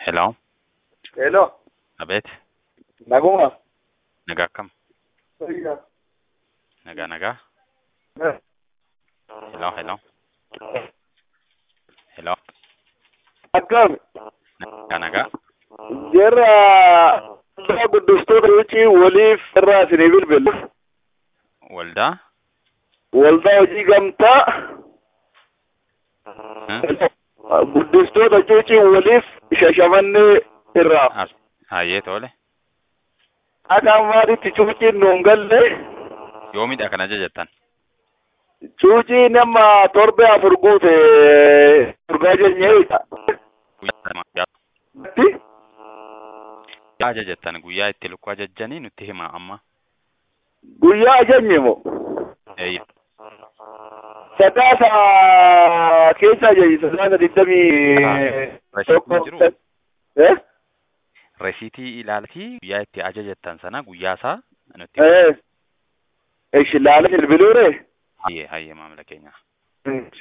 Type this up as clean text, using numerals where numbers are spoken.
Hello, Hello, Abet, naguma. nagaa akkam? Fayyaa. Nagaa. Hello. Akkam Nagaa. jara guddistoota jechi waliif irraa isinii bilbilu. Waldaa? Waldaa hojii gamtaa guddistoota jechi waliif shashamannee irraa. Hayyee tole. Akka ammaatitti cuuciin nuun galle. Yoomidha kana jajattan? Cuucii nama torbe afur guute urgaa jenyeedha. Guyyaa jajattan guyyaa itti lukkuu ajajjanii nutti hima amma. Guyyaa ajajne moo? Eeyya. Sadaasa keessa ajajisa sadaasa 20 Resiitii ilaaltii guyyaa itti ajajattan sana guyyaa isaa nutti hima. Eesh ilaala bilbiluure. Hayyee maamila keenya.